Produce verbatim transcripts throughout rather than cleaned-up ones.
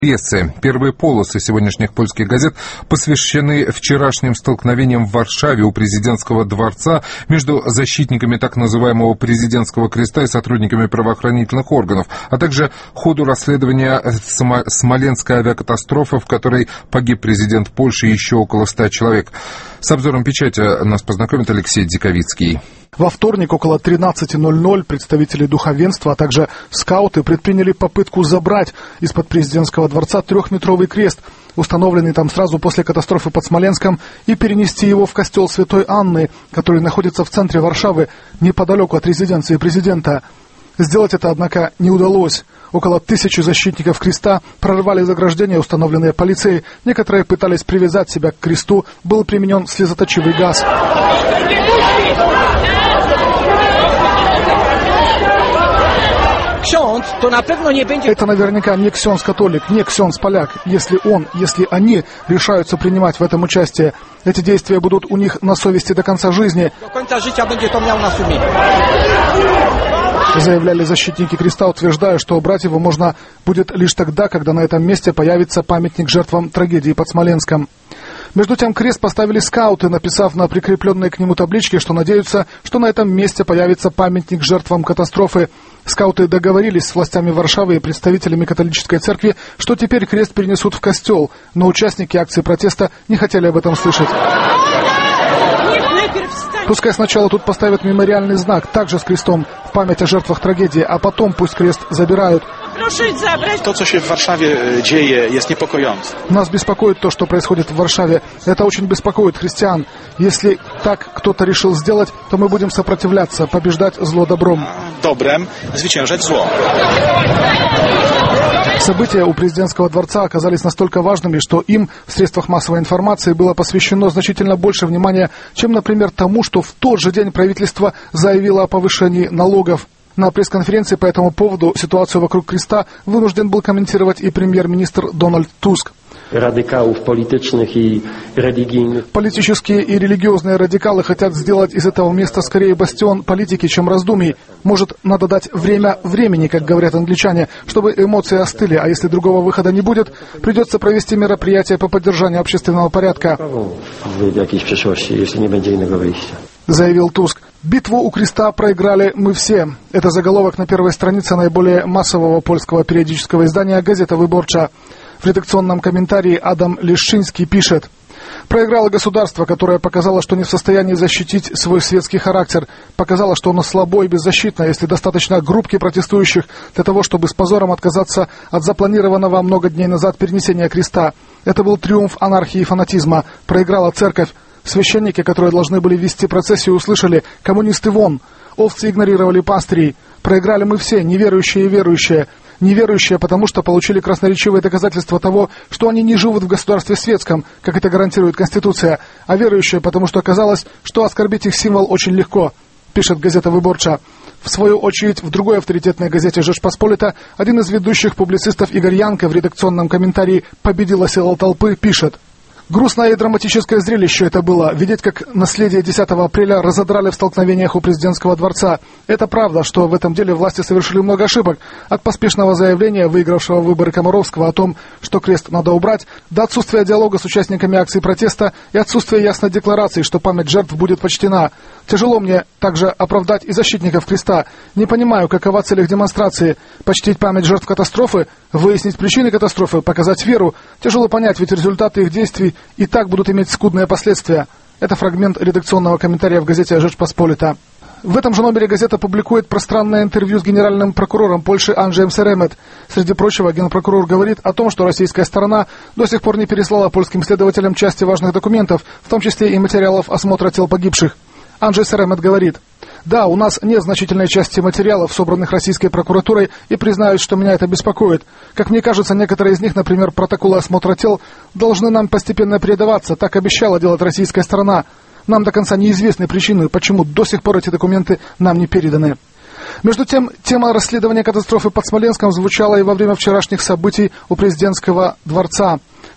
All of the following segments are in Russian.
Прессы. Первые полосы сегодняшних польских газет посвящены вчерашним столкновениям в Варшаве у президентского дворца между защитниками так называемого президентского креста и сотрудниками правоохранительных органов, а также ходу расследования смоленской авиакатастрофы, в которой погиб президент Польши и еще около ста человек. С обзором печати нас познакомит Алексей Диковицкий. Во вторник около тринадцати ноль-ноль представители духовенства, а также скауты предприняли попытку забрать из-под президентского дворца трехметровый крест, установленный там сразу после катастрофы под Смоленском, и перенести его в костел Святой Анны, который находится в центре Варшавы, неподалеку от резиденции президента. Сделать это, однако, не удалось. Около тысячи защитников креста прорвали заграждения, установленные полицией. Некоторые пытались привязать себя к кресту. Был применен слезоточивый газ. Это наверняка не ксёндз-католик, не ксёндз-поляк. Если он, если они решаются принимать в этом участие, эти действия будут у них на совести до конца жизни. Заявляли защитники креста, утверждая, что убрать его можно будет лишь тогда, когда на этом месте появится памятник жертвам трагедии под Смоленском. Между тем крест поставили скауты, написав на прикрепленной к нему табличке, что надеются, что на этом месте появится памятник жертвам катастрофы. Скауты договорились с властями Варшавы и представителями католической церкви, что теперь крест перенесут в костел, но участники акции протеста не хотели об этом слышать. Пускай сначала тут поставят мемориальный знак, также с крестом, в память о жертвах трагедии, а потом пусть крест забирают. То, что в Варшаве dzieje, есть непокоjące. Нас беспокоит то, что происходит в Варшаве. Это очень беспокоит христиан. Если так кто-то решил сделать, то мы будем сопротивляться, побеждать зло добром. Добрem zwyciężać zło. События у президентского дворца оказались настолько важными, что им в средствах массовой информации было посвящено значительно больше внимания, чем, например, тому, что в тот же день правительство заявило о повышении налогов. На пресс-конференции по этому поводу ситуацию вокруг креста вынужден был комментировать и премьер-министр Дональд Туск. Радикалов политических и религийных. Политические и религиозные радикалы хотят сделать из этого места скорее бастион политики, чем раздумий. Может, надо дать время времени, как говорят англичане, чтобы эмоции остыли, а если другого выхода не будет, придется провести мероприятие по поддержанию общественного порядка. В какой-то пришлости, если не будет иного выхода. Заявил Туск. «Битву у креста проиграли мы все». Это заголовок на первой странице наиболее массового польского периодического издания «Газета Wyborcza». В редакционном комментарии Адам Лещинский пишет: «Проиграло государство, которое показало, что не в состоянии защитить свой светский характер, показало, что оно слабо и беззащитно, если достаточно группки протестующих для того, чтобы с позором отказаться от запланированного много дней назад перенесения креста. Это был триумф анархии и фанатизма. Проиграла церковь. Священники, которые должны были вести процессию, услышали: коммунисты вон! Овцы игнорировали пастырей. Проиграли мы все, неверующие и верующие. Неверующие, потому что получили красноречивые доказательства того, что они не живут в государстве светском, как это гарантирует Конституция, а верующие, потому что оказалось, что оскорбить их символ очень легко», пишет газета Wyborcza. В свою очередь, в другой авторитетной газете «Rzeczpospolita» один из ведущих публицистов Игорь Янко в редакционном комментарии «Победила сила толпы» пишет: «Грустное и драматическое зрелище это было, видеть, как наследие десятого апреля разодрали в столкновениях у президентского дворца. Это правда, что в этом деле власти совершили много ошибок. От поспешного заявления выигравшего выборы Комаровского о том, что крест надо убрать, до отсутствия диалога с участниками акции протеста и отсутствия ясной декларации, что память жертв будет почтена. Тяжело мне также оправдать и защитников креста. Не понимаю, какова цель их демонстрации. Почтить память жертв катастрофы, выяснить причины катастрофы, показать веру. Тяжело понять, ведь результаты их действий и так будут иметь скудные последствия». Это фрагмент редакционного комментария в газете «Rzeczpospolita». В этом же номере газета публикует пространное интервью с генеральным прокурором Польши Анджеем Серемет. Среди прочего, генпрокурор говорит о том, что российская сторона до сих пор не переслала польским следователям части важных документов, в том числе и материалов осмотра тел погибших. Анджей Серемет говорит: «Да, у нас нет значительной части материалов, собранных российской прокуратурой, и признаюсь, что меня это беспокоит. Как мне кажется, некоторые из них, например, протоколы осмотра тел, должны нам постепенно передаваться, так обещала делать российская сторона. Нам до конца неизвестны причины, почему до сих пор эти документы нам не переданы». Между тем, тема расследования катастрофы под Смоленском звучала и во время вчерашних событий у президентского дворца.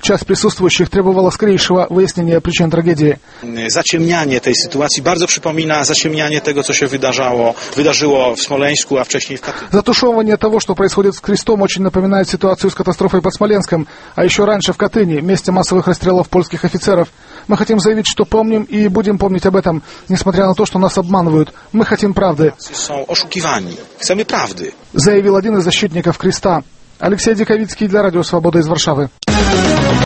Часть присутствующих требовала скорейшего выяснения причин трагедии. Zaciemnianie tej sytuacji bardzo przypomina zaciemnianie tego, co się wydarzało, wydarzyło w Smoleńsku, a wcześniej w Katyniu. Затушевывание того, что происходит с крестом, очень напоминает ситуацию с катастрофой под Смоленском, а еще раньше в Катыни, месте массовых расстрелов польских офицеров. Мы хотим заявить, что помним и будем помнить об этом, несмотря на то, что нас обманывают. Мы хотим правды. Są oszukiwani. Chcemy prawdy. Заявил один из защитников креста. Алексей Диковицкий для Радио Свобода из Варшавы.